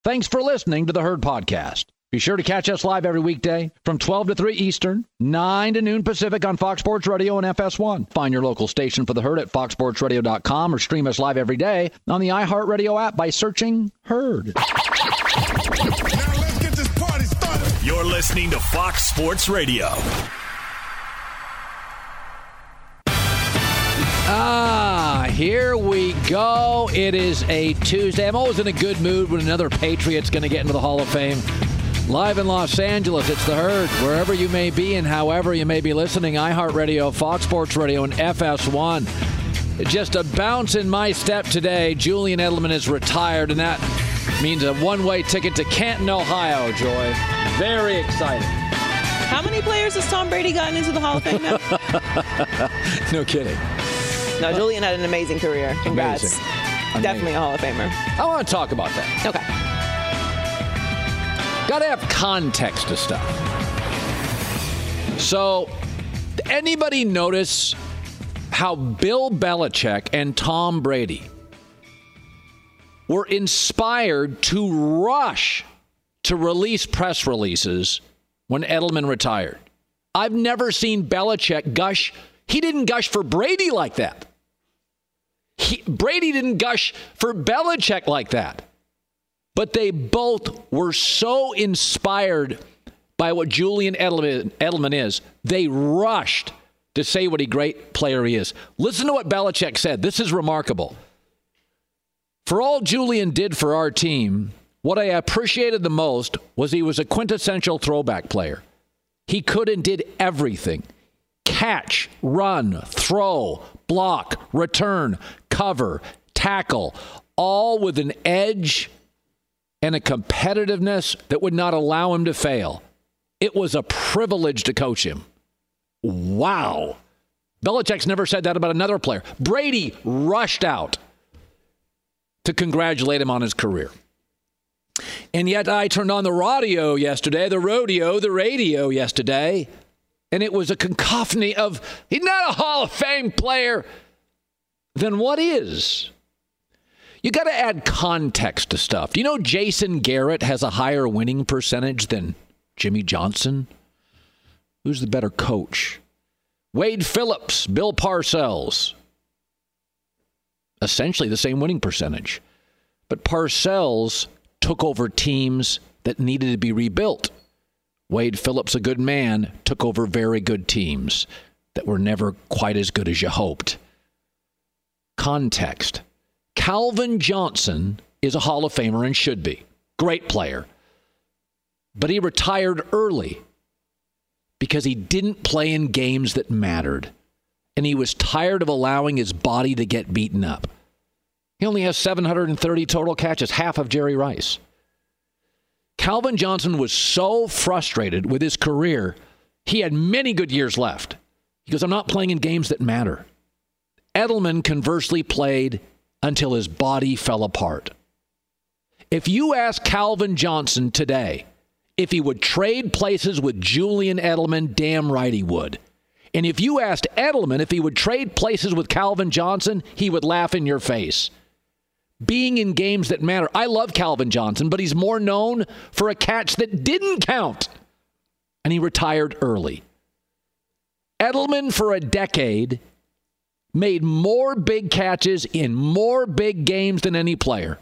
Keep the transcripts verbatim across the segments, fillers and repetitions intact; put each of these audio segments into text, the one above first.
Thanks for listening to the Herd Podcast. Be sure to catch us live every weekday from twelve to three Eastern, nine to noon Pacific on Fox Sports Radio and F S one. Find your local station for the Herd at fox sports radio dot com or stream us live every day on the iHeartRadio app by searching Herd. Now let's get this party started. You're listening to Fox Sports Radio. Ah, here we go. It is a Tuesday. I'm always in a good mood when another Patriot's going to get into the Hall of Fame. Live in Los Angeles, it's the Herd. Wherever you may be and however you may be listening, iHeartRadio, Fox Sports Radio, and F S one. Just a bounce in my step today. Julian Edelman is retired, and that means a one-way ticket to Canton, Ohio, Joy. Very exciting. How many players has Tom Brady gotten into the Hall of Fame now? No kidding. No, Julian had an amazing career. Congrats. Amazing. Definitely a Hall of Famer. I want to talk about that. Okay. Got to have context to stuff. So, did anybody notice how Bill Belichick and Tom Brady were inspired to rush to release press releases when Edelman retired? I've never seen Belichick gush. He didn't gush for Brady like that. He, Brady didn't gush for Belichick like that. But they both were so inspired by what Julian Edelman, Edelman is, they rushed to say what a great player he is. Listen to what Belichick said. This is remarkable. For all Julian did for our team, what I appreciated the most was he was a quintessential throwback player. He could and did everything. Catch, run, throw, block, return, cover, tackle, all with an edge and a competitiveness that would not allow him to fail. It was a privilege to coach him. Wow. Belichick's never said that about another player. Brady rushed out to congratulate him on his career. And yet I turned on the radio yesterday, the rodeo, the radio yesterday, and it was a cacophony of, he's not a Hall of Fame player. Then what is? You got to add context to stuff. Do you know Jason Garrett has a higher winning percentage than Jimmy Johnson? Who's the better coach? Wade Phillips, Bill Parcells. Essentially the same winning percentage. But Parcells took over teams that needed to be rebuilt. Wade Phillips, a good man, took over very good teams that were never quite as good as you hoped. Context. Calvin Johnson is a Hall of Famer and should be. Great player. But he retired early because he didn't play in games that mattered. And he was tired of allowing his body to get beaten up. He only has seven hundred thirty total catches, half of Jerry Rice. Calvin Johnson was so frustrated with his career, he had many good years left. He goes, I'm not playing in games that matter. Edelman conversely played until his body fell apart. If you ask Calvin Johnson today if he would trade places with Julian Edelman, damn right he would. And if you asked Edelman if he would trade places with Calvin Johnson, he would laugh in your face. Being in games that matter. I love Calvin Johnson, but he's more known for a catch that didn't count. And he retired early. Edelman, for a decade, made more big catches in more big games than any player.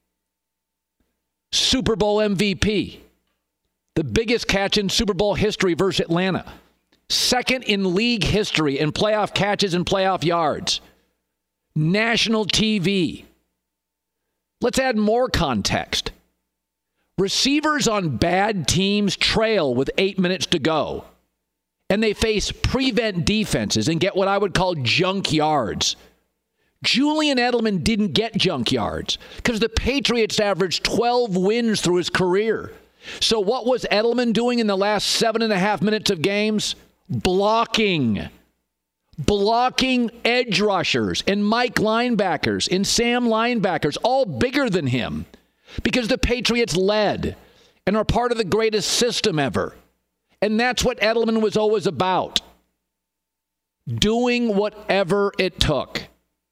Super Bowl M V P. The biggest catch in Super Bowl history versus Atlanta. Second in league history in playoff catches and playoff yards. National T V. Let's add more context. Receivers on bad teams trail with eight minutes to go. And they face prevent defenses and get what I would call junk yards. Julian Edelman didn't get junk yards because the Patriots averaged twelve wins through his career. So what was Edelman doing in the last seven and a half minutes of games? Blocking. Blocking edge rushers and Mike linebackers and Sam linebackers, all bigger than him, because the Patriots led and are part of the greatest system ever. And that's what Edelman was always about. Doing whatever it took.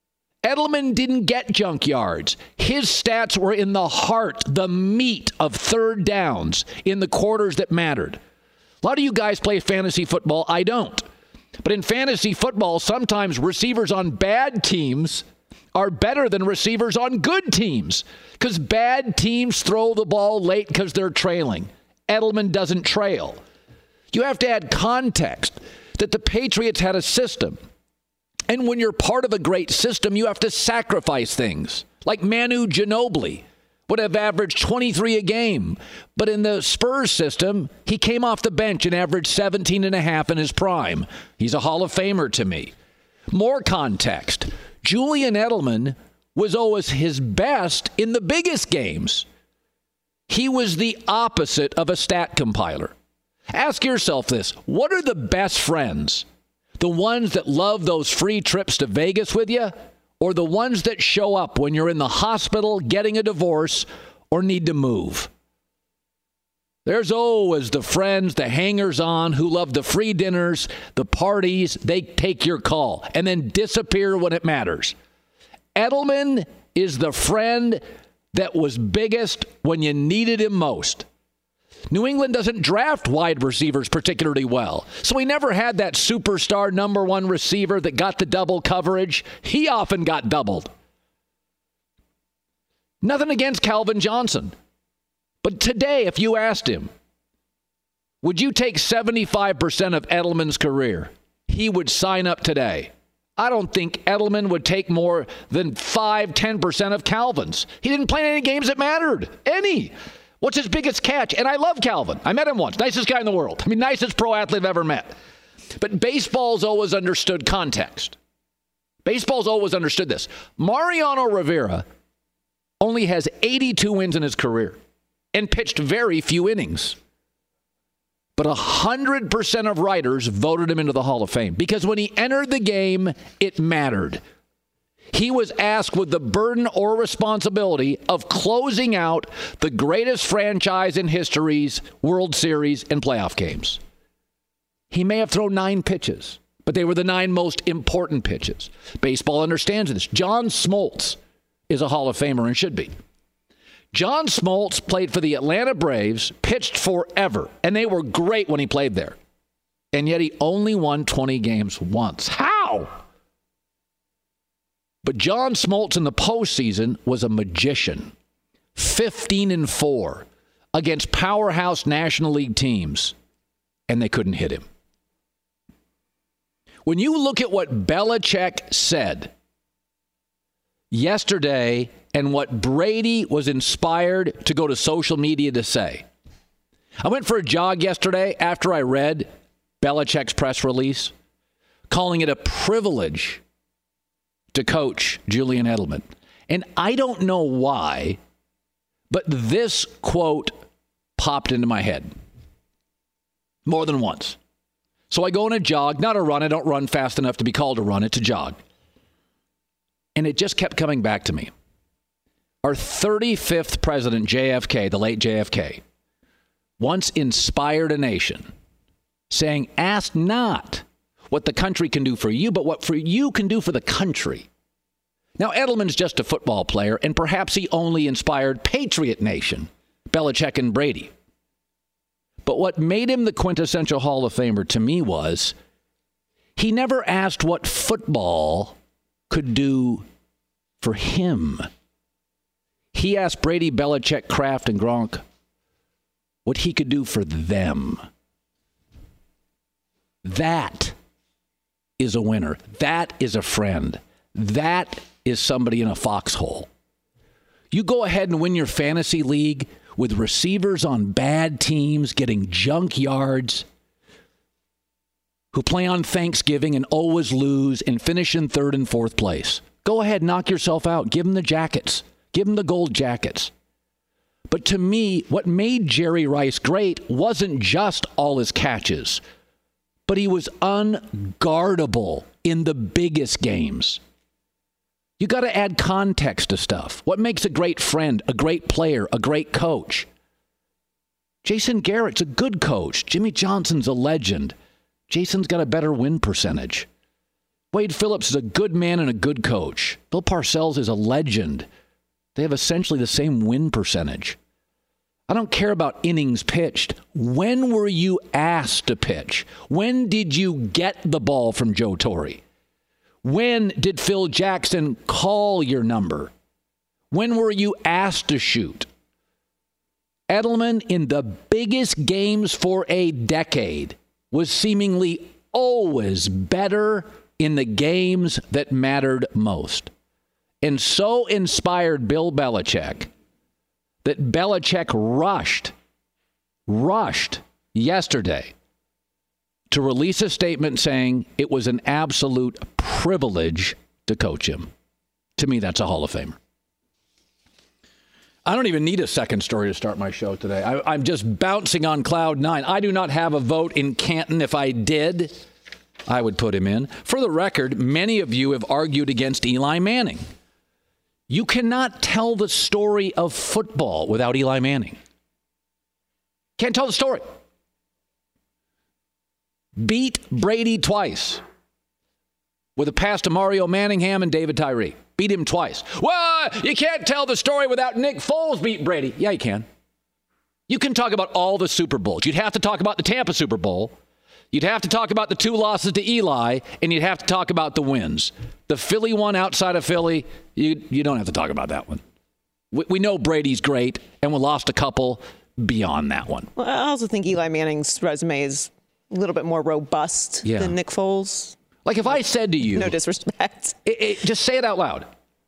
Edelman didn't get junk yards. His stats were in the heart, the meat of third downs in the quarters that mattered. A lot of you guys play fantasy football. I don't. But in fantasy football, sometimes receivers on bad teams are better than receivers on good teams because bad teams throw the ball late because they're trailing. Edelman doesn't trail. You have to add context that the Patriots had a system. And when you're part of a great system, you have to sacrifice things. Like Manu Ginobili would have averaged twenty-three a game. But in the Spurs system, he came off the bench and averaged seventeen and a half in his prime. He's a Hall of Famer to me. More context. Julian Edelman was always his best in the biggest games. He was the opposite of a stat compiler. Ask yourself this. What are the best friends? The ones that love those free trips to Vegas with you, or the ones that show up when you're in the hospital, getting a divorce, or need to move? There's always the friends, the hangers-on who love the free dinners, the parties. They take your call and then disappear when it matters. Edelman is the friend that was biggest when you needed him most. New England doesn't draft wide receivers particularly well, so he never had that superstar number one receiver that got the double coverage. He often got doubled. Nothing against Calvin Johnson. But today, if you asked him, would you take seventy-five percent of Edelman's career? He would sign up today. I don't think Edelman would take more than five, ten percent of Calvin's. He didn't play any games that mattered. Any. What's his biggest catch? And I love Calvin. I met him once. Nicest guy in the world. I mean, nicest pro athlete I've ever met. But baseball's always understood context. Baseball's always understood this. Mariano Rivera only has eighty-two wins in his career and pitched very few innings. But one hundred percent of writers voted him into the Hall of Fame because when he entered the game, it mattered. He was asked with the burden or responsibility of closing out the greatest franchise in history's World Series and playoff games. He may have thrown nine pitches, but they were the nine most important pitches. Baseball understands this. John Smoltz is a Hall of Famer and should be. John Smoltz played for the Atlanta Braves, pitched forever, and they were great when he played there. And yet he only won twenty games once. How? But John Smoltz in the postseason was a magician. fifteen and four against powerhouse National League teams, and they couldn't hit him. When you look at what Belichick said yesterday and what Brady was inspired to go to social media to say. I went for a jog yesterday after I read Belichick's press release, calling it a privilege to coach Julian Edelman. And I don't know why, but this quote popped into my head more than once. So I go on a jog, not a run. I don't run fast enough to be called a run. It's a jog. And it just kept coming back to me. Our thirty-fifth president, J F K, the late J F K, once inspired a nation saying, ask not what the country can do for you, but what for you can do for the country. Now, Edelman's just a football player, and perhaps he only inspired Patriot Nation, Belichick and Brady. But what made him the quintessential Hall of Famer to me was he never asked what football could do for him. He asked Brady, Belichick, Kraft, and Gronk what he could do for them. That is a winner. That is a friend. That is somebody in a foxhole. You go ahead and win your fantasy league with receivers on bad teams getting junk yards, who play on Thanksgiving and always lose and finish in third and fourth place. Go ahead, knock yourself out. Give them the jackets. Give them the gold jackets. But to me, what made Jerry Rice great wasn't just all his catches, but he was unguardable in the biggest games. You got to add context to stuff. What makes a great friend, a great player, a great coach? Jason Garrett's a good coach. Jimmy Johnson's a legend. Jason's got a better win percentage. Wade Phillips is a good man and a good coach. Bill Parcells is a legend. They have essentially the same win percentage. I don't care about innings pitched. When were you asked to pitch? When did you get the ball from Joe Torre? When did Phil Jackson call your number? When were you asked to shoot? Edelman, in the biggest games for a decade, was seemingly always better in the games that mattered most. And so inspired Bill Belichick that Belichick rushed, rushed yesterday to release a statement saying it was an absolute privilege to coach him. To me, that's a Hall of Famer. I don't even need a second story to start my show today. I, I'm just bouncing on cloud nine. I do not have a vote in Canton. If I did, I would put him in. For the record, many of you have argued against Eli Manning. You cannot tell the story of football without Eli Manning. Can't tell the story. Beat Brady twice with a pass to Mario Manningham and David Tyree. Beat him twice. Well, you can't tell the story without Nick Foles beat Brady. Yeah, you can. You can talk about all the Super Bowls. You'd have to talk about the Tampa Super Bowl. You'd have to talk about the two losses to Eli, and you'd have to talk about the wins. The Philly one outside of Philly, you you don't have to talk about that one. We, we know Brady's great, and we lost a couple beyond that one. Well, I also think Eli Manning's resume is a little bit more robust yeah. than Nick Foles. Like if I said to you... No disrespect. It, it, just say it out loud.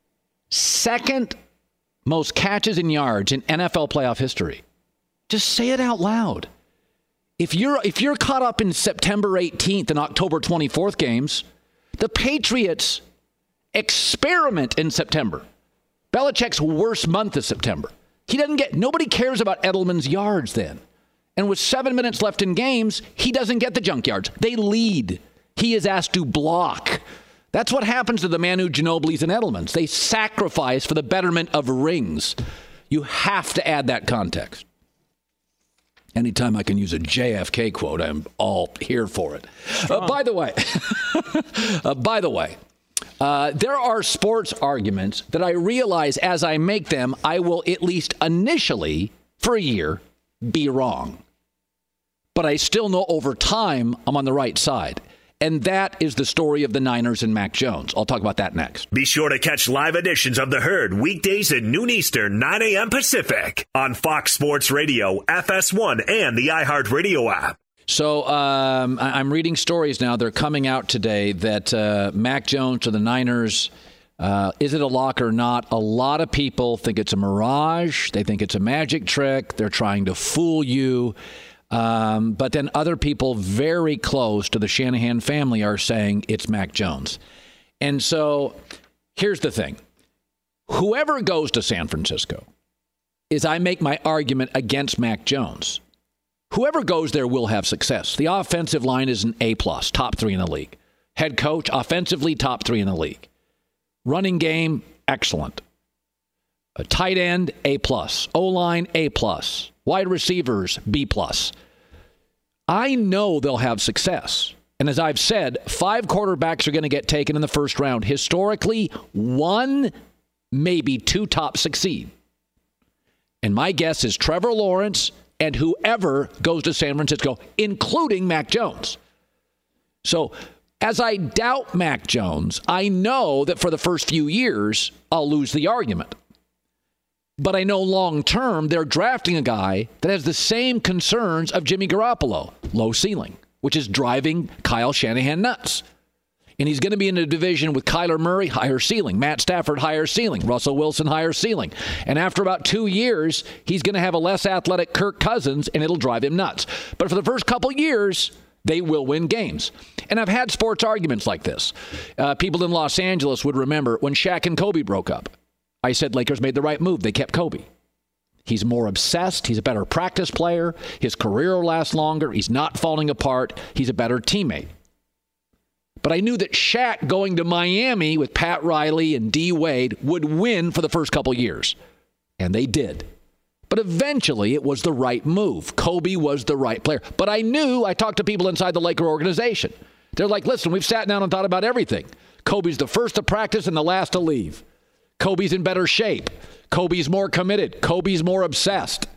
Second most catches and yards in N F L playoff history. Just say it out loud. If you're if you're caught up in September eighteenth and October twenty-fourth games, the Patriots experiment in September. Belichick's worst month is September. He doesn't get, nobody cares about Edelman's yards then. And with seven minutes left in games, he doesn't get the junk yards. They lead. He is asked to block. That's what happens to the Manu Ginobilis and Edelmans. They sacrifice for the betterment of rings. You have to add that context. Anytime I can use a J F K quote, I'm all here for it. Uh, by the way, uh, by the way, uh, there are sports arguments that I realize as I make them, I will at least initially, for a year, be wrong. But I still know over time I'm on the right side. And that is the story of the Niners and Mac Jones. I'll talk about that next. Be sure to catch live editions of The Herd weekdays at noon Eastern, nine a.m. Pacific on Fox Sports Radio, F S one, and the iHeartRadio app. So um, I'm reading stories now. They're coming out today that uh, Mac Jones to the Niners, uh, is it a lock or not? A lot of people think it's a mirage. They think it's a magic trick. They're trying to fool you. Um, but then other people very close to the Shanahan family are saying it's Mac Jones. And so here's the thing. Whoever goes to San Francisco, is I make my argument against Mac Jones. Whoever goes there will have success. The offensive line is an A plus, top three in the league. Head coach, offensively, top three in the league. Running game, excellent. A tight end, A plus. O-line, A plus. Wide receivers, B plus. I know they'll have success. And as I've said, five quarterbacks are going to get taken in the first round. Historically, one, maybe two top succeed. And my guess is Trevor Lawrence and whoever goes to San Francisco, including Mac Jones. So as I doubt Mac Jones, I know that for the first few years, I'll lose the argument. But I know long-term, they're drafting a guy that has the same concerns of Jimmy Garoppolo, low ceiling, which is driving Kyle Shanahan nuts. And he's going to be in a division with Kyler Murray, higher ceiling, Matt Stafford, higher ceiling, Russell Wilson, higher ceiling. And after about two years, he's going to have a less athletic Kirk Cousins, and it'll drive him nuts. But for the first couple years, they will win games. And I've had sports arguments like this. Uh, people in Los Angeles would remember when Shaq and Kobe broke up. I said Lakers made the right move. They kept Kobe. He's more obsessed. He's a better practice player. His career will last longer. He's not falling apart. He's a better teammate. But I knew that Shaq going to Miami with Pat Riley and D. Wade would win for the first couple years. And they did. But eventually it was the right move. Kobe was the right player. But I knew, I talked to people inside the Laker organization, They're like, listen, we've sat down and thought about everything. Kobe's the first to practice and the last to leave. Kobe's in better shape. Kobe's more committed. Kobe's more obsessed.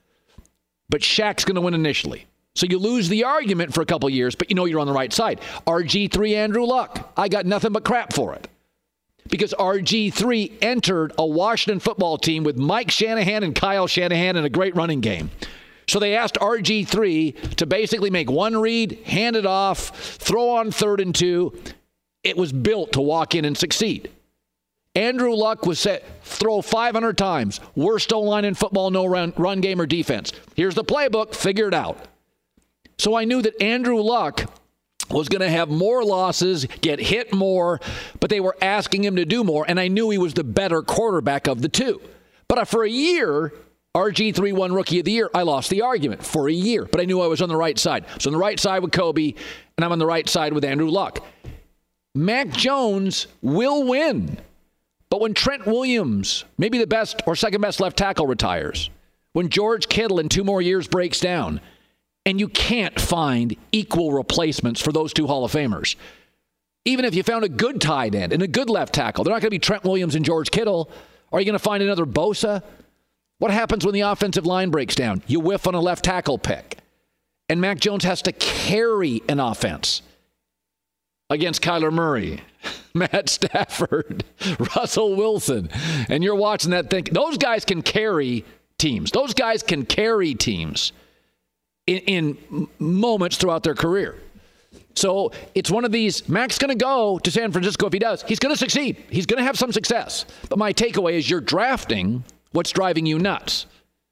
But Shaq's going to win initially. So you lose the argument for a couple years, but you know you're on the right side. R G three, Andrew Luck. I got nothing but crap for it. Because R G three entered a Washington football team with Mike Shanahan and Kyle Shanahan in a great running game. So they asked R G three to basically make one read, hand it off, throw on third and two. It was built to walk in and succeed. Andrew Luck was set, throw five hundred times. Worst O-line in football, no run, run game or defense. Here's the playbook, figure it out. So I knew that Andrew Luck was going to have more losses, get hit more, but they were asking him to do more, and I knew he was the better quarterback of the two. But for a year, R G three won Rookie of the Year. I lost the argument for a year, but I knew I was on the right side. So on the right side with Kobe, and I'm on the right side with Andrew Luck. Mac Jones will win. But when Trent Williams, maybe the best or second best left tackle, retires, when George Kittle in two more years breaks down, and you can't find equal replacements for those two Hall of Famers. Even if you found a good tight end and a good left tackle, they're not going to be Trent Williams and George Kittle. Are you going to find another Bosa? What happens when the offensive line breaks down? You whiff on a left tackle pick. And Mac Jones has to carry an offense against Kyler Murray, Matt Stafford, Russell Wilson. And you're watching that thing. Those guys can carry teams. Those guys can carry teams in, in moments throughout their career. So it's one of these, Mac's going to go to San Francisco. If he does, he's going to succeed. He's going to have some success. But my takeaway is you're drafting what's driving you nuts.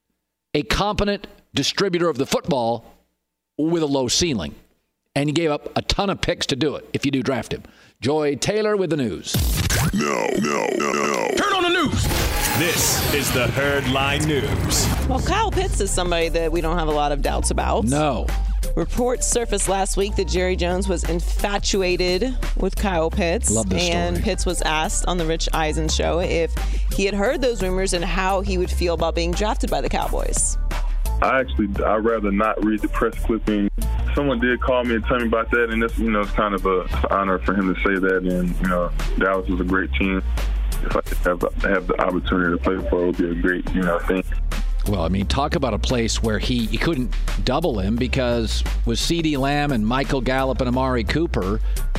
A competent distributor of the football with a low ceiling. And he gave up a ton of picks to do it if you do draft him. Joy Taylor with the news. No, no, no, no. Turn on the news. This is the Herd Line News. Well, Kyle Pitts is somebody that we don't have a lot of doubts about. No. Reports surfaced last week that Jerry Jones was infatuated with Kyle Pitts. Love this story. And Pitts was asked on the Rich Eisen show if he had heard those rumors and how he would feel about being drafted by the Cowboys. I actually, I'd rather not read the press clipping. Someone did call me and tell me about that, and it's, you know, it's kind of a, it's an honor for him to say that. And, you know, Dallas is a great team. If I could have, have the opportunity to play for it, it would be a great, you know, thing. Well, I mean, talk about a place where he you couldn't double him because with CeeDee Lamb and Michael Gallup and Amari Cooper,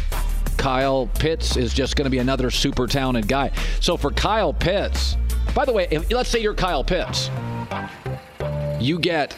Kyle Pitts is just going to be another super talented guy. So for Kyle Pitts, by the way, if, let's say you're Kyle Pitts. You get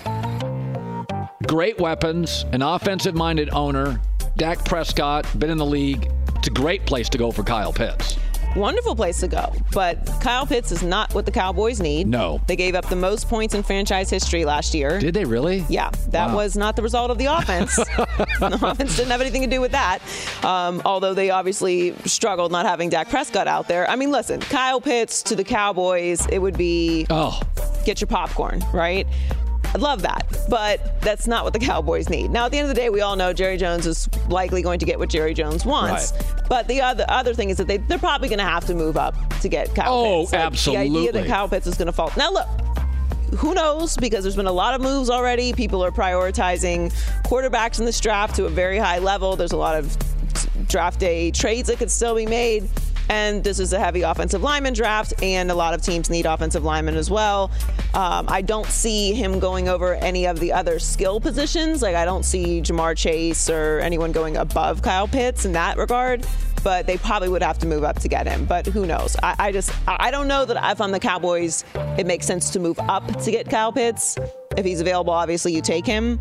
great weapons, an offensive-minded owner, Dak Prescott, been in the league. It's a great place to go for Kyle Pitts. Wonderful place to go. But Kyle Pitts is not what the Cowboys need. No. They gave up the most points in franchise history last year. Did they really? Yeah. That Wow. was not the result of the offense. The offense didn't have anything to do with that. Um, although they obviously struggled not having Dak Prescott out there. I mean, listen, Kyle Pitts to the Cowboys, it would be Oh. get your popcorn, right? I'd love that, but that's not what the Cowboys need. Now, at the end of the day, we all know Jerry Jones is likely going to get what Jerry Jones wants. Right. But the other other thing is that they, they're probably going to have to move up to get Kyle Oh, Pitts. Like, absolutely. The idea that Kyle Pitts is going to fall. Now, look, who knows? Because there's been a lot of moves already. People are prioritizing quarterbacks in this draft to a very high level. There's a lot of draft day trades that could still be made. And this is a heavy offensive lineman draft, and a lot of teams need offensive linemen as well. Um, I don't see him going over any of the other skill positions. Like, I don't see Jamar Chase or anyone going above Kyle Pitts in that regard. But they probably would have to move up to get him. But who knows? I, I just, I don't know that if I'm the Cowboys, it makes sense to move up to get Kyle Pitts. If he's available, obviously you take him.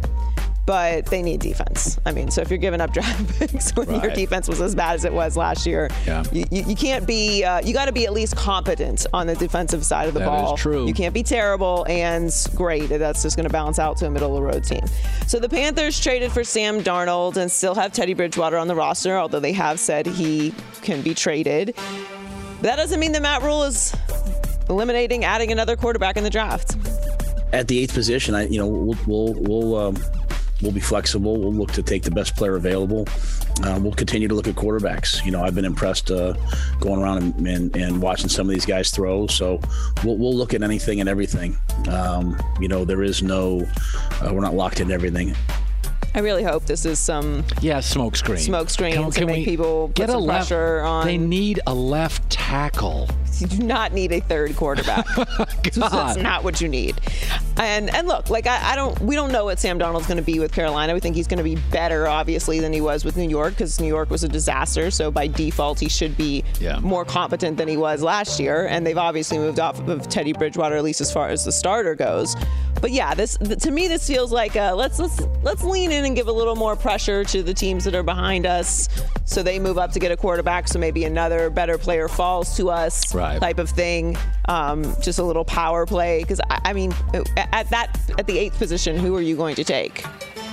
But they need defense. I mean, so if you're giving up draft picks when Right. your defense was as bad as it was last year, Yeah. you, you, you can't be, uh, you got to be at least competent on the defensive side of the That ball. is true. You can't be terrible and great. That's just going to balance out to a middle of the road team. So the Panthers traded for Sam Darnold and still have Teddy Bridgewater on the roster, although they have said he can be traded. But that doesn't mean that Matt Rule is eliminating adding another quarterback in the draft. At the eighth position, I you know we'll we'll we'll, um, we'll be flexible. We'll look to take the best player available. Uh, we'll continue to look at quarterbacks. You know, I've been impressed uh, going around and, and, and watching some of these guys throw. So we'll, we'll look at anything and everything. Um, you know, there is no, uh, we're not locked into everything. I really hope this is some yeah smoke screen. Smoke screen can, to can make we people put get some a left, pressure on. They need a left tackle. You do not need a third quarterback. That's not what you need. And and look, like I, I don't, we don't know what Sam Darnold's going to be with Carolina. We think he's going to be better, obviously, than he was with New York because New York was a disaster. So by default, he should be yeah. more competent than he was last year. And they've obviously moved off of Teddy Bridgewater, at least as far as the starter goes. But yeah, this to me this feels like uh, let's let's let's lean in and give a little more pressure to the teams that are behind us, so they move up to get a quarterback. So maybe another better player falls to us, right. type of thing. Um, just a little power play because I, I mean, at that at the eighth position, who are you going to take?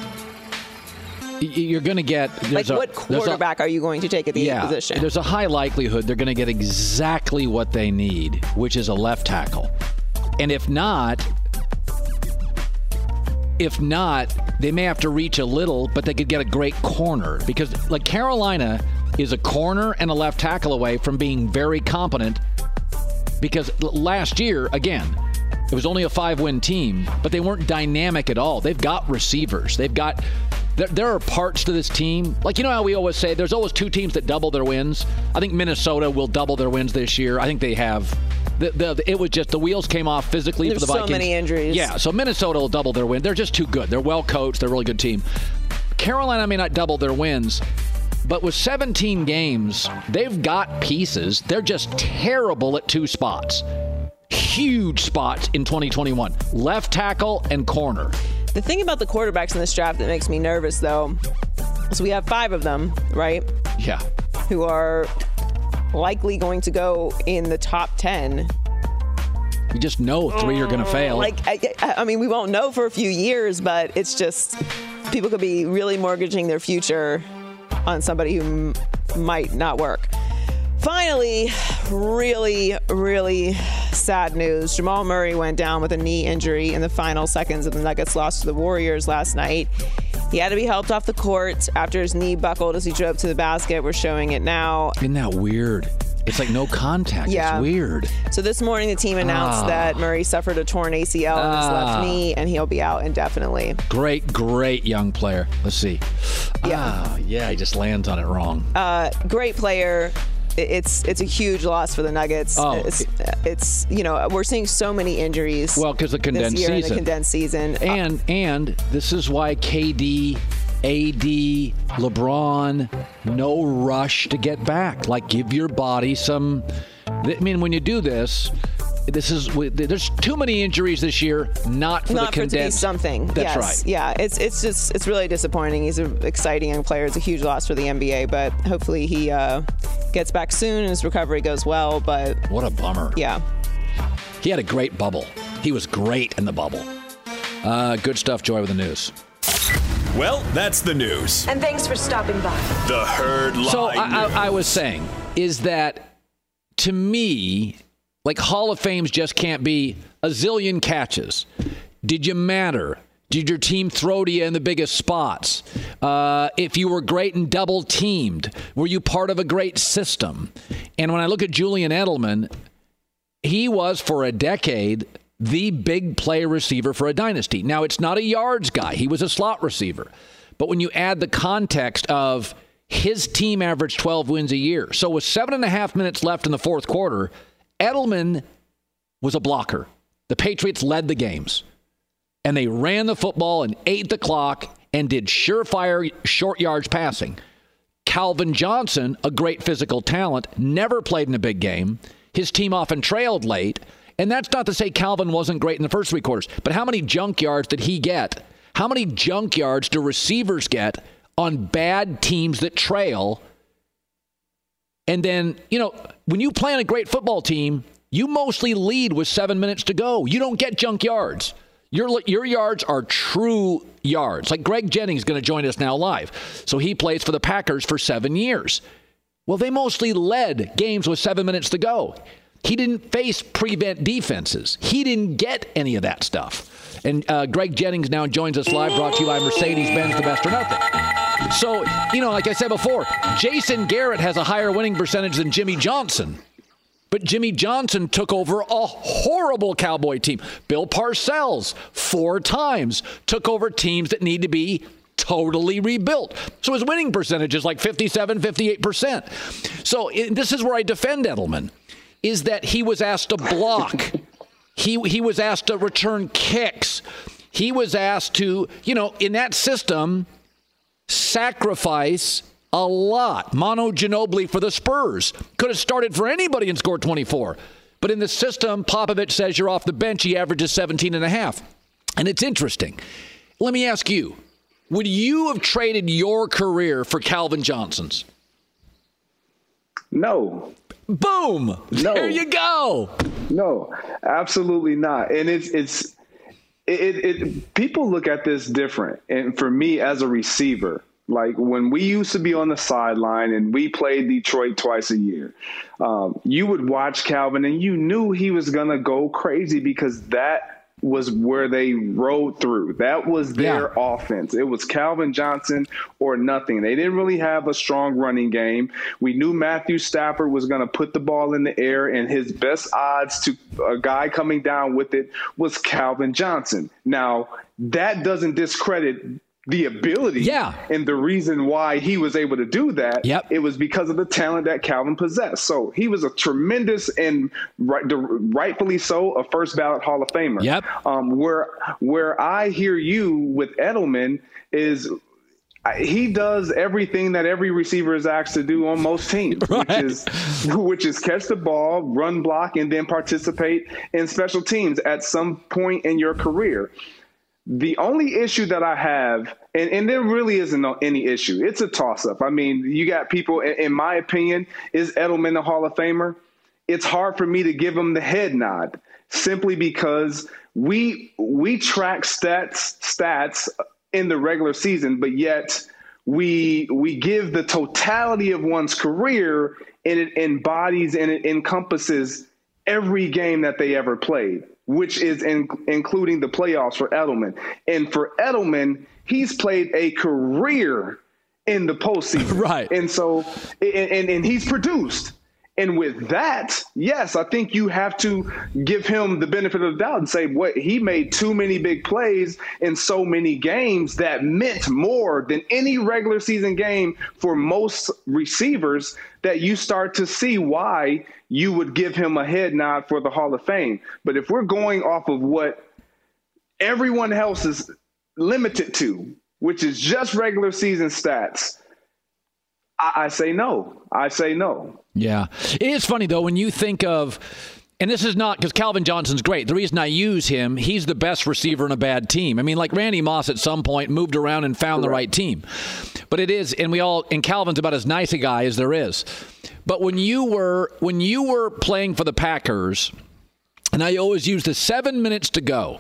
You're going to get like a, what quarterback a, are you going to take at the yeah, eighth position? There's a high likelihood they're going to get exactly what they need, which is a left tackle, and if not. If not, they may have to reach a little, but they could get a great corner because, like, Carolina is a corner and a left tackle away from being very competent because last year, again, it was only a five-win team, but they weren't dynamic at all. They've got receivers. They've got there, there are parts to this team. Like, you know how we always say there's always two teams that double their wins? I think Minnesota will double their wins this year. I think they have. The, the, it was just the wheels came off physically There's for the Vikings. so many injuries. Yeah, so Minnesota will double their win. They're just too good. They're well coached. They're a really good team. Carolina may not double their wins, but with seventeen games, they've got pieces. They're just terrible at two spots. Huge spots in twenty twenty-one. Left tackle and corner. The thing about the quarterbacks in this draft that makes me nervous, though, is we have five of them, right? Yeah. Who are likely going to go in the top ten. You just know three are going to fail. Like, I, I mean, we won't know for a few years, but it's just people could be really mortgaging their future on somebody who m- might not work. Finally, really, really sad news. Jamal Murray went down with a knee injury in the final seconds of the Nuggets' loss to the Warriors last night. He had to be helped off the court after his knee buckled as he drove to the basket. We're showing it now. Isn't that weird? It's like no contact. Yeah. It's weird. So this morning, the team announced ah. that Murray suffered a torn A C L in his ah. left knee, and he'll be out indefinitely. Great, great young player. Let's see. Yeah. Ah, yeah, he just lands on it wrong. Uh, great player. It's it's a huge loss for the Nuggets. Oh. It's, it's you know we're seeing so many injuries. Well, because the condensed this year season. In the condensed season. And and this is why K D, A D, LeBron, no rush to get back. Like, give your body some. I mean, when you do this, this is there's too many injuries this year. Not for Not the condensed. Not for it to be something. That's yes. right. Yeah, it's it's just it's really disappointing. He's an exciting young player. It's a huge loss for the N B A, but hopefully he uh, gets back soon and his recovery goes well. But what a bummer. Yeah. He had a great bubble. He was great in the bubble. Uh, good stuff, Joy, with the news. Well, that's the news. And thanks for stopping by. The Herd Line So I, News. I, I was saying is that to me, like, Hall of Fames just can't be a zillion catches. Did you matter? Did your team throw to you in the biggest spots? Uh, if you were great and double teamed, were you part of a great system? And when I look at Julian Edelman, he was for a decade the big play receiver for a dynasty. Now, it's not a yards guy. He was a slot receiver. But when you add the context of his team averaged twelve wins a year. So with seven and a half minutes left in the fourth quarter, Edelman was a blocker. The Patriots led the games. And they ran the football and ate the clock and did surefire short yards passing. Calvin Johnson, a great physical talent, never played in a big game. His team often trailed late. And that's not to say Calvin wasn't great in the first three quarters. But how many junk yards did he get? How many junk yards do receivers get on bad teams that trail? And then, you know, when you play on a great football team, you mostly lead with seven minutes to go. You don't get junk yards. Your your yards are true yards. Like Greg Jennings is going to join us now live. So he plays for the Packers for seven years. Well, they mostly led games with seven minutes to go. He didn't face prevent defenses. He didn't get any of that stuff. And uh, Greg Jennings now joins us live, brought to you by Mercedes-Benz, the best or nothing. So, you know, like I said before, Jason Garrett has a higher winning percentage than Jimmy Johnson. But Jimmy Johnson took over a horrible Cowboy team. Bill Parcells, four times, took over teams that need to be totally rebuilt. So his winning percentage is like fifty-seven, fifty-eight percent. So it, this is where I defend Edelman, is that he was asked to block. he he was asked to return kicks. He was asked to, you know, in that system, sacrifice a lot. Manu Ginobili for the Spurs could have started for anybody and scored twenty-four. But in the system, Popovich says you're off the bench. He averages seventeen and a half. And it's interesting. Let me ask you, would you have traded your career for Calvin Johnson's? No. Boom. No. There you go. No, absolutely not. And it's, it's, it, it, it, people look at this different. And for me as a receiver, like when we used to be on the sideline and we played Detroit twice a year, um, you would watch Calvin and you knew he was going to go crazy because that was where they rode through. That was their yeah. offense. It was Calvin Johnson or nothing. They didn't really have a strong running game. We knew Matthew Stafford was going to put the ball in the air, and his best odds to a guy coming down with it was Calvin Johnson. Now, that doesn't discredit the ability yeah. and the reason why he was able to do that. Yep. It was because of the talent that Calvin possessed. So he was a tremendous and right, rightfully so a first ballot Hall of Famer. Yep. Um, where where I hear you with Edelman is he does everything that every receiver is asked to do on most teams, right. which is which is catch the ball, run block, and then participate in special teams at some point in your career. The only issue that I have, and, and there really isn't no, any issue, it's a toss-up. I mean, you got people, in, in my opinion, is Edelman a Hall of Famer? It's hard for me to give him the head nod simply because we we track stats stats in the regular season, but yet we we give the totality of one's career, and it embodies and it encompasses every game that they ever played, which is in, including the playoffs for Edelman. And for Edelman, he's played a career in the postseason. Right. And so, and, and, and he's produced. And with that, yes, I think you have to give him the benefit of the doubt and say, what, he made too many big plays in so many games that meant more than any regular season game for most receivers, that you start to see why you would give him a head nod for the Hall of Fame. But if we're going off of what everyone else is limited to, which is just regular season stats, I, I say no. I say no. Yeah. It is funny, though, when you think of, and this is not because Calvin Johnson's great. The reason I use him, he's the best receiver in a bad team. I mean, like Randy Moss at some point moved around and found Correct. the right team. But it is, and we all, and Calvin's about as nice a guy as there is. But when you were, when you were playing for the Packers, and I always use the seven minutes to go,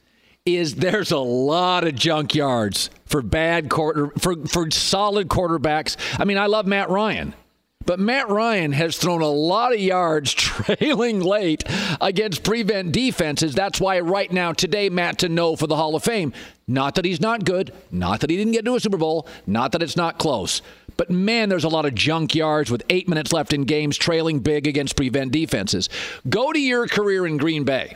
is there's a lot of junk yards for bad quarter, for, for solid quarterbacks. I mean, I love Matt Ryan. But Matt Ryan has thrown a lot of yards trailing late against prevent defenses. That's why right now, today, Matt's a no for the Hall of Fame. Not that he's not good. Not that he didn't get to a Super Bowl. Not that it's not close. But, man, there's a lot of junk yards with eight minutes left in games trailing big against prevent defenses. Go to your career in Green Bay.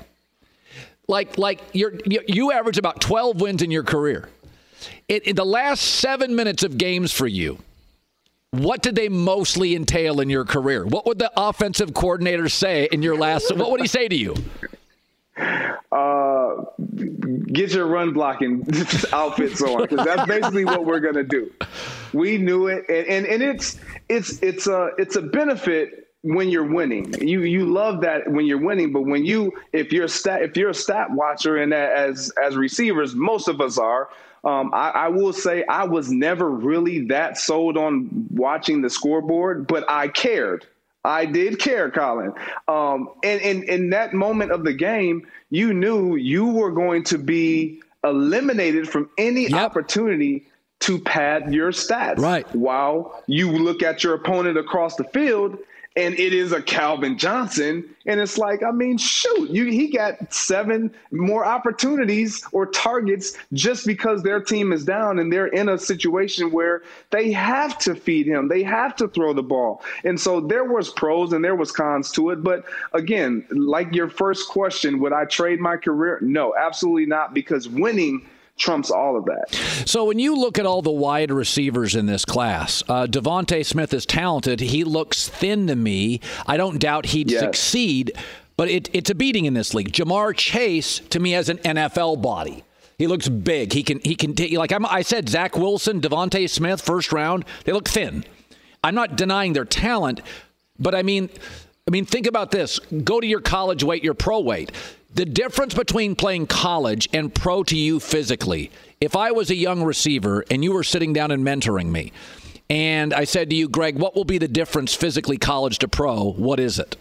Like, like you're, you average about twelve wins in your career. In, in the last seven minutes of games for you, what did they mostly entail in your career? What would the offensive coordinator say in your last? What would he say to you? Uh, get your run blocking outfits on, because that's basically what we're gonna do. We knew it, and, and, and it's it's it's a it's a benefit when you're winning. You you love that when you're winning, but when you if you're a stat if you're a stat watcher, and as as receivers, most of us are. Um, I, I will say I was never really that sold on watching the scoreboard, but I cared. I did care, Colin. Um, and in that moment of the game, you knew you were going to be eliminated from any yep. opportunity to pad your stats. Right. While you look at your opponent across the field, and it is a Calvin Johnson. And it's like, I mean, shoot, you, he got seven more opportunities or targets just because their team is down and they're in a situation where they have to feed him. They have to throw the ball. And so there was pros and there was cons to it. But again, like your first question, would I trade my career? No, absolutely not, because winning trumps all of that. So when you look at all the wide receivers in this class, uh, Devontae Smith is talented. He looks thin to me. I don't doubt he'd yes. succeed, but it, it's a beating in this league. Jamar Chase, to me, has an N F L body. He looks big. He can, he can take, like I'm, I said, Zach Wilson, Devontae Smith, first round, they look thin. I'm not denying their talent, but I mean, I mean, think about this. Go to your college weight, your pro weight. The difference between playing college and pro to you physically, if I was a young receiver and you were sitting down and mentoring me, and I said to you, Greg, what will be the difference physically college to pro? What is it?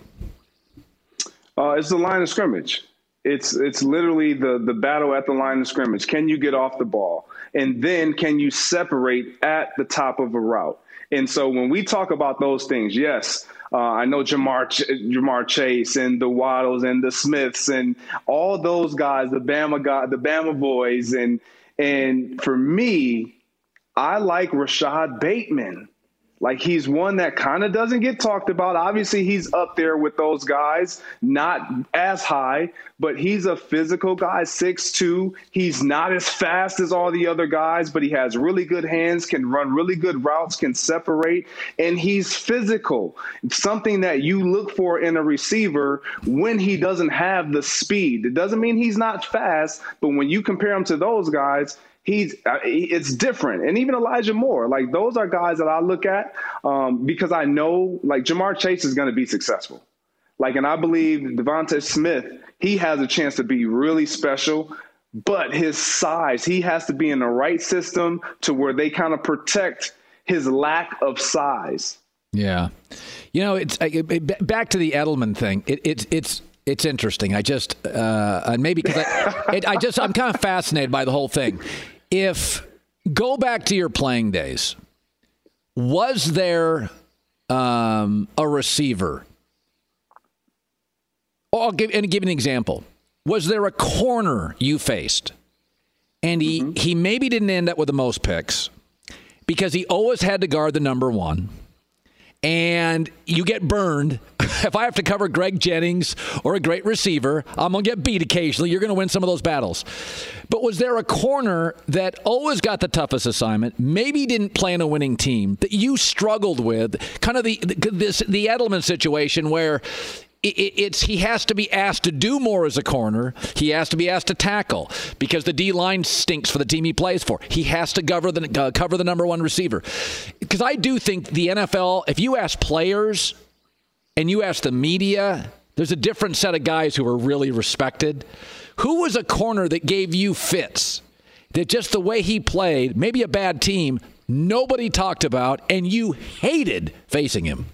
Uh, it's the line of scrimmage. It's it's literally the, the battle at the line of scrimmage. Can you get off the ball? And then can you separate at the top of a route? And so when we talk about those things, yes, uh, I know Jamar Ch- Jamar Chase and the Waddles and the Smiths and all those guys, the Bama guy, the Bama boys, and and for me, I like Rashad Bateman. Like, he's one that kind of doesn't get talked about. Obviously, he's up there with those guys, not as high, but he's a physical guy, six two. He's not as fast as all the other guys, but he has really good hands, can run really good routes, can separate, and he's physical. Something that you look for in a receiver when he doesn't have the speed. It doesn't mean he's not fast, but when you compare him to those guys, He's it's different. And even Elijah Moore, like, those are guys that I look at um, because I know, like, Jamar Chase is going to be successful. Like, and I believe Devontae Smith, he has a chance to be really special, but his size, he has to be in the right system to where they kind of protect his lack of size. Yeah. You know, it's it, it, back to the Edelman thing. It, it, it's it's interesting. I just uh, and maybe because I, it, I just I'm kind of fascinated by the whole thing. If go back to your playing days, was there um, a receiver? I'll give and give an example. Was there a corner you faced, and he, mm-hmm. he maybe didn't end up with the most picks because he always had to guard the number one, and you get burned. If I have to cover Greg Jennings or a great receiver, I'm going to get beat occasionally. You're going to win some of those battles. But was there a corner that always got the toughest assignment, maybe didn't play in a winning team, that you struggled with, kind of the the, this, the Edelman situation where it's he has to be asked to do more as a corner. He has to be asked to tackle because the D-line stinks for the team he plays for. He has to cover the, uh, cover the number one receiver. Because I do think the N F L, if you ask players and you ask the media, there's a different set of guys who are really respected. Who was a corner that gave you fits? That just the way he played, maybe a bad team, nobody talked about, and you hated facing him?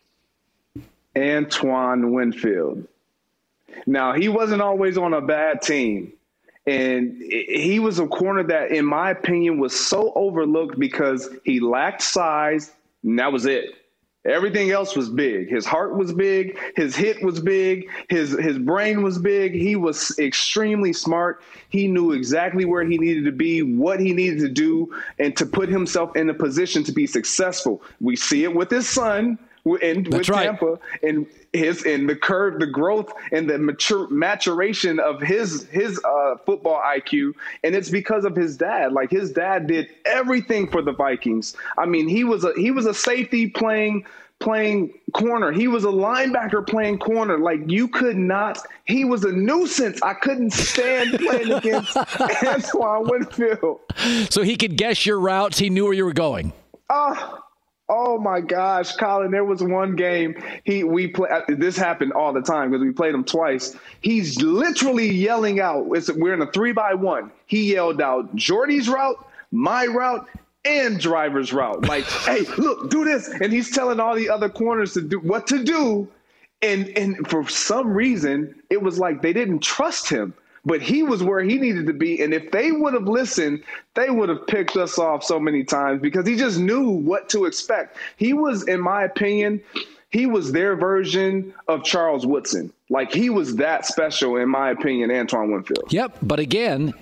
Antoine Winfield. Now, he wasn't always on a bad team, and he was a corner that, in my opinion, was so overlooked because he lacked size, and that was it. Everything else was big. His heart was big. His hit was big. His his brain was big. He was extremely smart. He knew exactly where he needed to be, what he needed to do, and to put himself in a position to be successful. We see it with his son. And with right. Tampa, and his and the curve, the growth, and the mature maturation of his his uh, football I Q, and it's because of his dad. Like, his dad did everything for the Vikings. I mean, he was a he was a safety playing playing corner. He was a linebacker playing corner. Like, you could not. He was a nuisance. I couldn't stand playing against Antoine Winfield. So he could guess your routes. He knew where you were going. Oh. Oh my gosh, Colin! There was one game he we play. This happened all the time because we played him twice. He's literally yelling out. It's, we're in a three by one. He yelled out Jordy's route, my route, and driver's route. Like, hey, look, do this, and he's telling all the other corners to do what to do. And and for some reason, it was like they didn't trust him. But he was where he needed to be. And if they would have listened, they would have picked us off so many times because he just knew what to expect. He was, in my opinion, he was their version of Charles Woodson. Like, he was that special, in my opinion, Antoine Winfield. Yep. But again,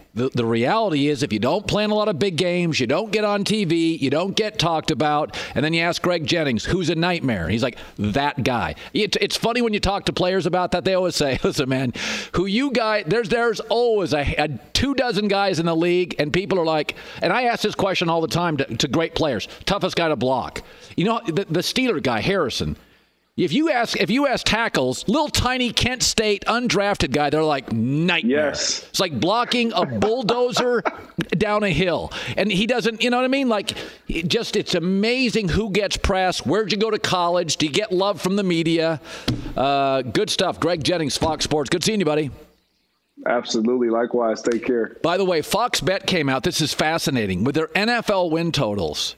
the, the reality is if you don't play in a lot of big games, you don't get on T V, you don't get talked about, and then you ask Greg Jennings, who's a nightmare? He's like, that guy. It, it's funny when you talk to players about that. They always say, listen, man, who you guys, there's, there's always a, a two dozen guys in the league, and people are like, and I ask this question all the time to, to great players, toughest guy to block. You know, the, the Steeler guy, Harrison, If you ask, if you ask tackles, little tiny Kent State undrafted guy, they're like nightmare. Yes. It's like blocking a bulldozer down a hill, and he doesn't. You know what I mean? Like, it just it's amazing who gets pressed. Where'd you go to college? Do you get love from the media? Uh, good stuff. Greg Jennings, Fox Sports. Good seeing you, buddy. Absolutely. Likewise. Take care. By the way, Fox Bet came out. This is fascinating with their N F L win totals.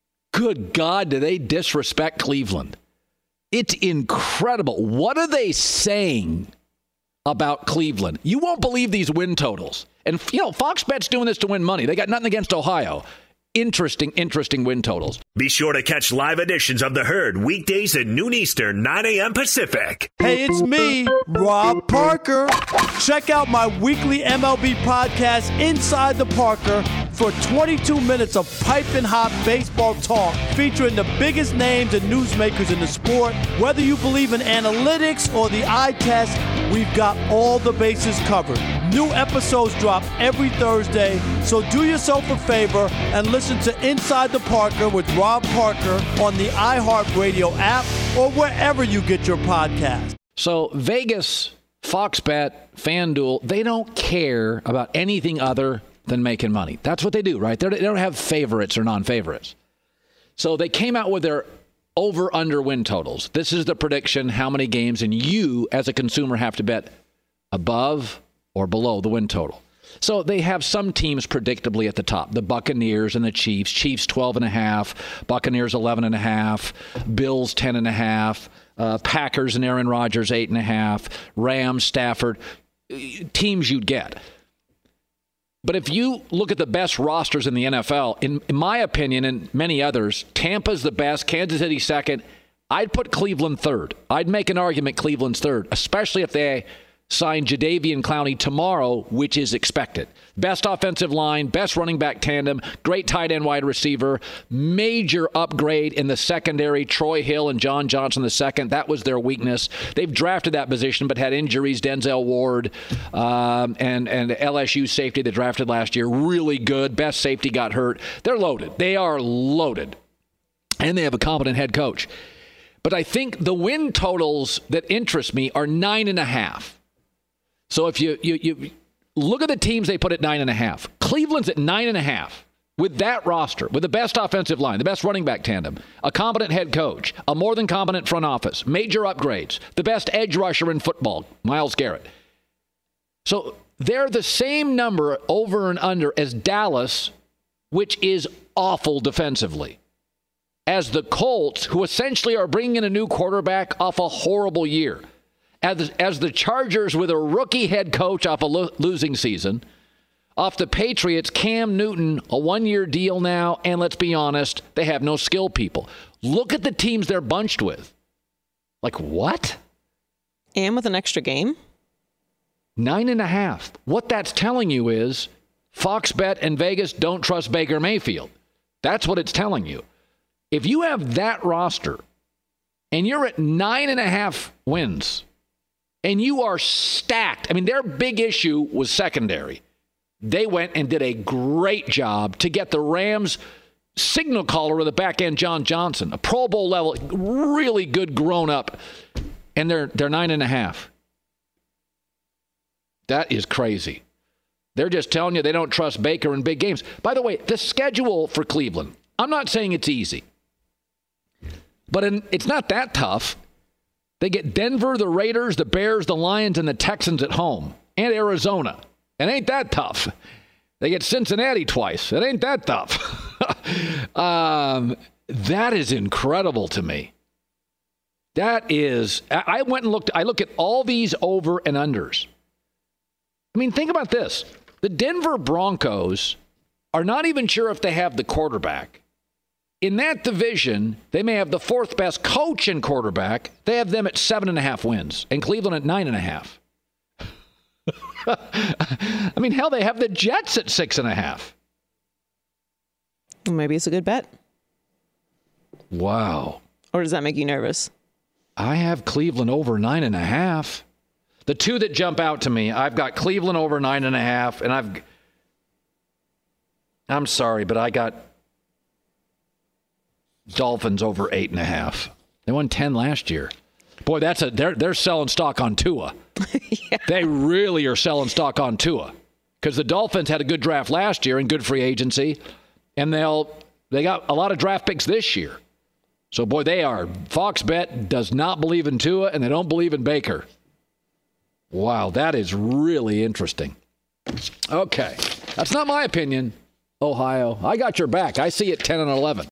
Good God, do they disrespect Cleveland? It's incredible. What are they saying about Cleveland? You won't believe these win totals. And, you know, Fox Bet's doing this to win money. They got nothing against Ohio. Interesting, interesting win totals. Be sure to catch live editions of The Herd weekdays at noon Eastern, nine a.m. Pacific. Hey, it's me, Rob Parker. Check out my weekly M L B podcast, Inside the Parker, for twenty-two minutes of piping hot baseball talk featuring the biggest names and newsmakers in the sport. Whether you believe in analytics or the eye test, we've got all the bases covered. New episodes drop every Thursday, so do yourself a favor and listen to Inside the Parker with Rob Parker on the iHeartRadio app or wherever you get your podcast. So Vegas, Fox Bet, FanDuel, they don't care about anything other than making money. That's what they do, right? They're, they don't have favorites or non-favorites. So they came out with their over-under win totals. This is the prediction, how many games, and you as a consumer have to bet above or below the win total. So they have some teams predictably at the top. The Buccaneers and the Chiefs. Chiefs twelve and a half, Buccaneers eleven and a half, Bills ten and a half, uh, Packers and Aaron Rodgers eight and a half, Rams, Stafford, teams you'd get. But if you look at the best rosters in the N F L, in, in my opinion and many others, Tampa's the best, Kansas City second. I'd put Cleveland third. I'd make an argument Cleveland's third, especially if they sign Jadeveon Clowney tomorrow, which is expected. Best offensive line, best running back tandem, great tight end wide receiver, major upgrade in the secondary, Troy Hill and John Johnson the second. That was their weakness. They've drafted that position but had injuries. Denzel Ward um, and, and L S U safety they drafted last year, really good. Best safety got hurt. They're loaded. They are loaded. And they have a competent head coach. But I think the win totals that interest me are nine and a half. So if you, you you look at the teams they put at nine and a half, Cleveland's at nine and a half with that roster, with the best offensive line, the best running back tandem, a competent head coach, a more than competent front office, major upgrades, the best edge rusher in football, Myles Garrett. So they're the same number over and under as Dallas, which is awful defensively, as the Colts, who essentially are bringing in a new quarterback off a horrible year. As, as the Chargers with a rookie head coach off a lo- losing season, off the Patriots, Cam Newton, a one-year deal now, and let's be honest, they have no skill people. Look at the teams they're bunched with. Like, what? And with an extra game? Nine and a half. What that's telling you is Fox Bet and Vegas don't trust Baker Mayfield. That's what it's telling you. If you have that roster and you're at nine and a half wins, and you are stacked. I mean, their big issue was secondary. They went and did a great job to get the Rams signal caller of the back end, John Johnson, a Pro Bowl level, really good grown up, and they're they're nine and a half. That is crazy. They're just telling you they don't trust Baker in big games. By the way, the schedule for Cleveland, I'm not saying it's easy, but in, it's not that tough. They get Denver, the Raiders, the Bears, the Lions, and the Texans at home, and Arizona. It ain't that tough. They get Cincinnati twice. It ain't that tough. um, that is incredible to me. That is, I went and looked, I look at all these over and unders. I mean, think about this. The Denver Broncos are not even sure if they have the quarterback. In that division, they may have the fourth best coach and quarterback. They have them at seven and a half wins, and Cleveland at nine and a half. I mean, hell, they have the Jets at six and a half. Maybe it's a good bet. Wow. Or does that make you nervous? I have Cleveland over nine and a half. The two that jump out to me, I've got Cleveland over nine and a half, and I've. I'm sorry, but I got Dolphins over eight and a half. They won ten last year. Boy, that's a they're they're selling stock on Tua. Yeah. They really are selling stock on Tua because the Dolphins had a good draft last year and good free agency, and they'll they got a lot of draft picks this year. So boy, they are. Fox Bet does not believe in Tua, and they don't believe in Baker. Wow, that is really interesting. Okay, that's not my opinion. Ohio, I got your back. I see it ten and eleven.